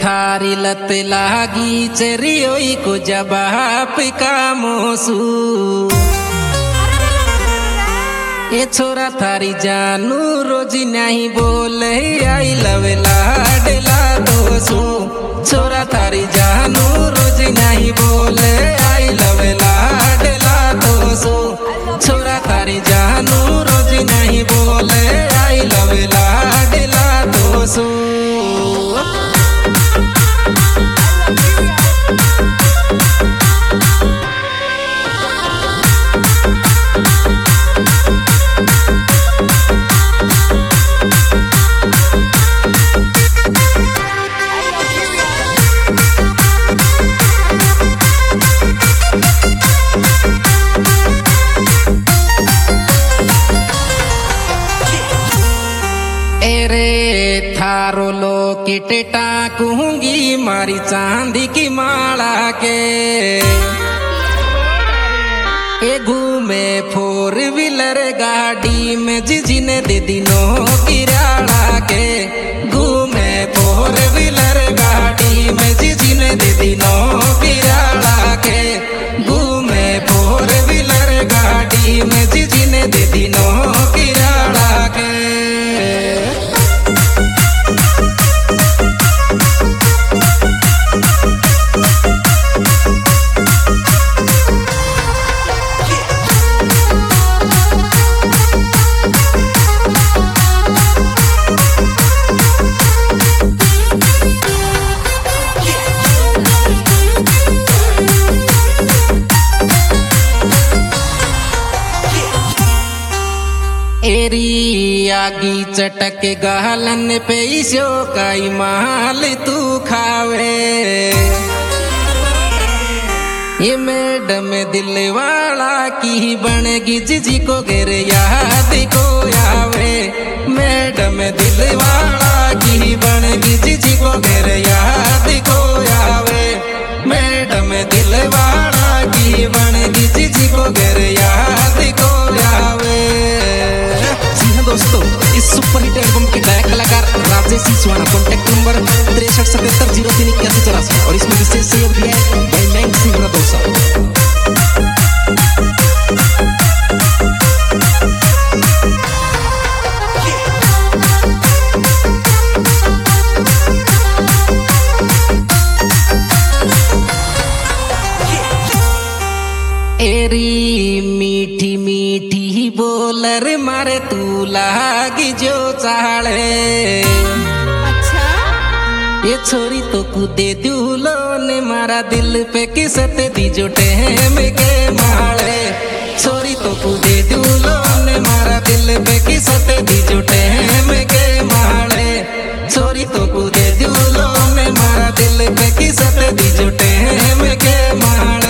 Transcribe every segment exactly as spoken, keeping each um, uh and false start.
थारी लत लागी चरियोई को जवाब का मोसू ये छोरा थारी जानू रोज नहीं बोले आई लव लाडला दोसू छोरा थारी जानू रोज नहीं बोले आई लव लाडला दोसू छोरा थारी जानू रोज नहीं बोले आई लव लाडला दोसू थारो लो किटे टाकूंगी मारी चांदी की माला के ए घूमे फोर व्हीलर गाड़ी में जीजी ने दे दिनों किराड़ा के घूमे फोर व्हीलर गाड़ी में जीजी ने दे दिनों किराड़ा के घूमे फोर व्हीलर गाड़ी में जीजी ने दे दिनों किराड़ा के एरी आगी चटक गहलन पे इसो काई माल तू खावे ये मैडम दिल वाला की बनेगी जीजी को गिर याद को आवे मैडम दिल वाला की बनेगी जीजी को गिर याद को आवे मैडम दिल वाला की बनेगी जीजी को गिर याद को आवे। दोस्तों इस सुपर हिट एल्बम के गायक कलाकार राजेश सिसवाना कॉन्टैक्ट नंबर तिरसठ सतहत्तर जीरो तीन इक्यासी चौरासी और इसमें विशेष सहयोग दिया है भाई मैंग सिंह दोसा। एरी मीठी मीठी बोलर मारे तू लागी जो चाले अच्छा ये छोरी तो कूदे दूलो ने मारा दिल पे किसत दी जो टेम के माले छोरी तो कूदे दूलो ने मारा दिल पे किसत दी जो टेम के माले छोरी तो कूदे दूलो ने मारा दिल पे किसत दी जो टेम के माले।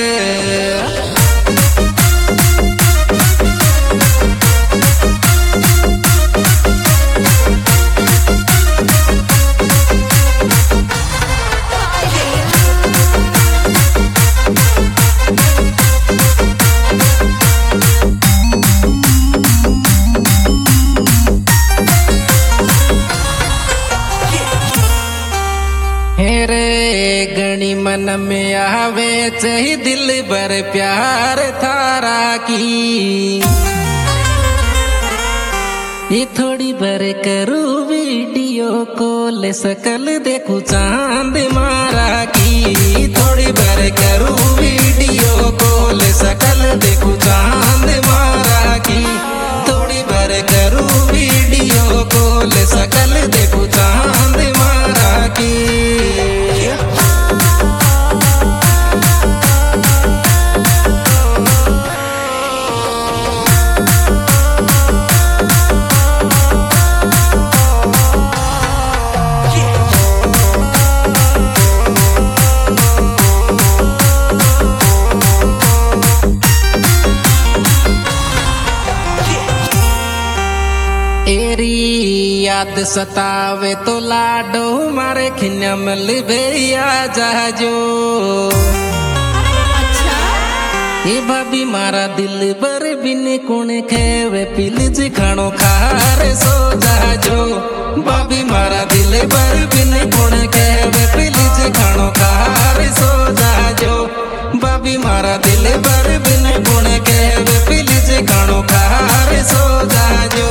गणी मन में आवे चाहे दिल भर प्यार थारा की ये थोड़ी भर करूँ वीडियो कॉल सकल देखूं चांद मारा की थोड़ी भर करूँ वीडियो कॉल सकल देखूं चांद मारा की थोड़ी भर करूँ वीडियो कॉल सकल देखूं चांद मारा की। एरी याद सतावे तो लाडो मारे खिन्या मिल भैया जहाजो अच्छा ए भाभी मारा दिल बर बिन कोण खेवे पिलज खाणो खारे सो जाजो। भाभी मारा दिल बर बिन कोण खेवे पिलज खाणो खारे सो जाजो। भाभी मारा दिल बर बिन कोण खेवे पिलज खाणो खारे सो जाजो।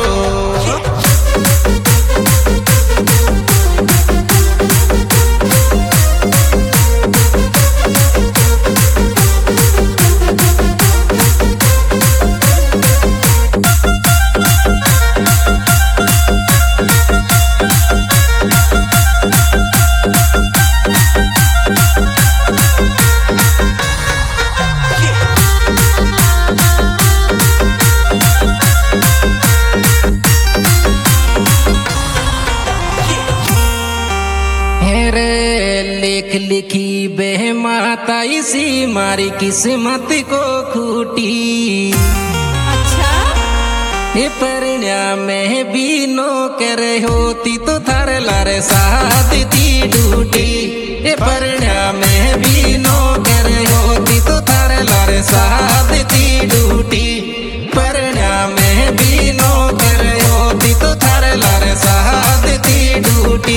लिख लिखी बे माता इसी मारी किस्मत को खूटी। अच्छा ये परिण्या में भी नो करे होती तो थार लारे साथ थी डूटी। ये परिण्या में भी नो करे होती तो थार लारे साथ थी डूटी। परिण्या में भी नो करे होती तो थार लारे साथ थी डूटी।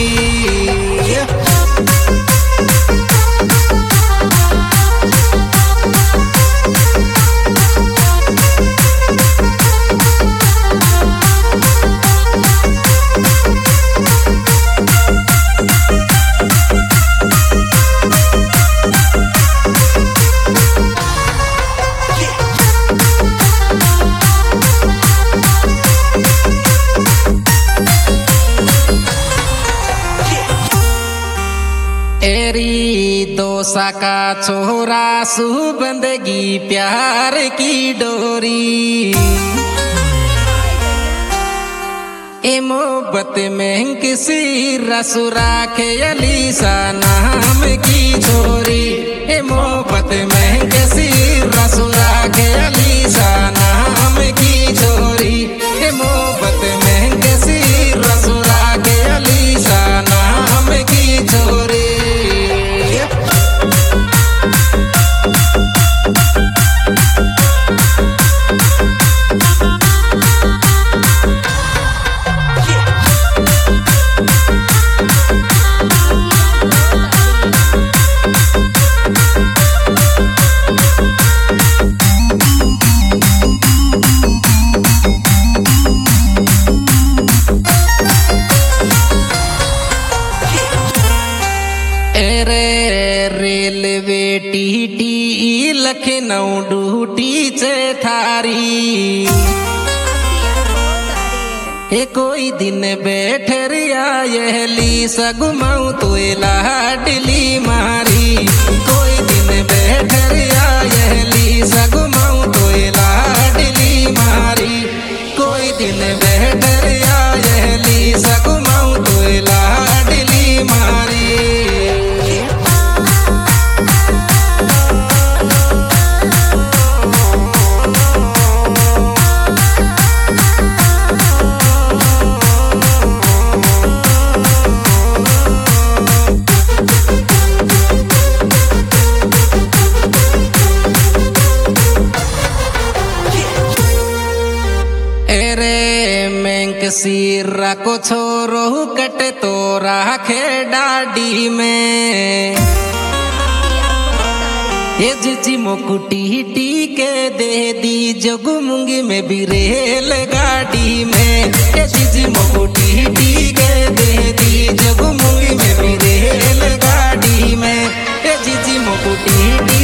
एरी दोसा का छोरा सुबंदगी प्यार की डोरी। ए मोहब्बत में किसी रसु राखे अलीसा नाम की छोरी। ए मोहब्बत में किसी रसु राखे अलीसा नाम की छोरी। ए मोहब्बत में किसी रसु राखे अलीसा नाम की छोरी। रेलवे टीटी लखनऊ ड्यूटी से थारी। ए कोई दिन बैठ रिया यहली सगुमाऊ तो लाडली मारी। कोई दिन बैठ रिया यहली सगुमाऊ तो लाडली मारी। कोई दिन बैठ रिया यहली सगुमाऊ तो लाडली मारी। सिरा को छोरो कट तो राखे डाडी में। ये जीजी मोकुटी टी के दे दी जगुमुंगी में भी रेल गाड़ी में। ये जीजी मोकुटी टी के दे दी जगुमुंगी में भी रेल गाड़ी में। ये जीजी मोकुटी